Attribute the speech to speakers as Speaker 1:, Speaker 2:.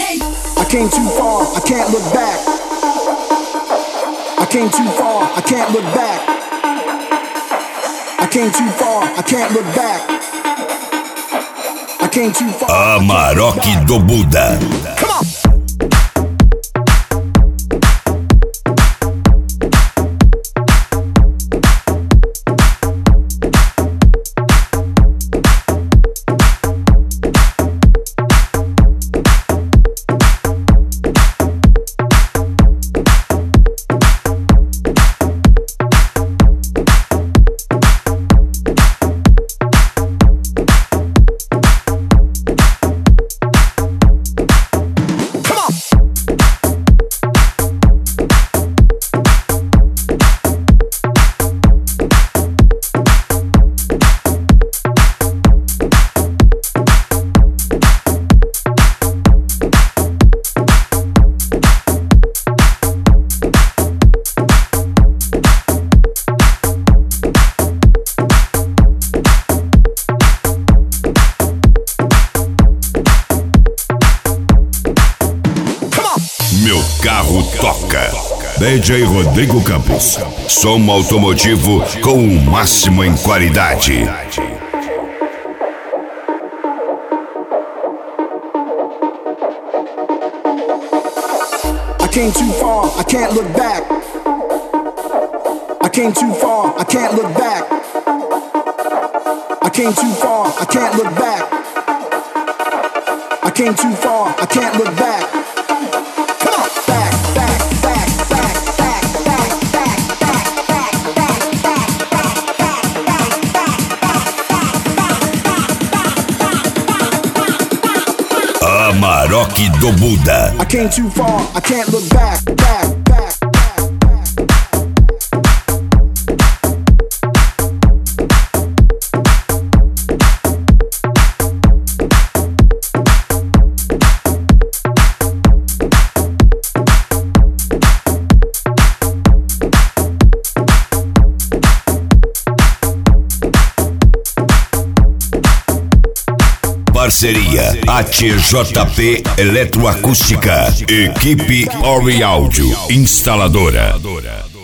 Speaker 1: I came too far, I can't look back. I came too far, I can't look back. I came too far, I can't look back. I came too far.
Speaker 2: Amarok do Buda.
Speaker 1: Come on.
Speaker 2: Meu carro toca. DJ Rodrigo Campos. Som automotivo com o máximo em qualidade.
Speaker 1: I came too far, I can't look back. I came too far, I can't look back. I came too far, I can't look back. I came too far, I can't look back. Come on, back, back, back, back, back, back, back, back, back, back, back, back, back, back.
Speaker 2: Amarok do Buda.
Speaker 1: I came too far, I can't look back, back, back, back, back.
Speaker 2: Parceria ATJP Eletroacústica. Equipe Ori Áudio Instaladora.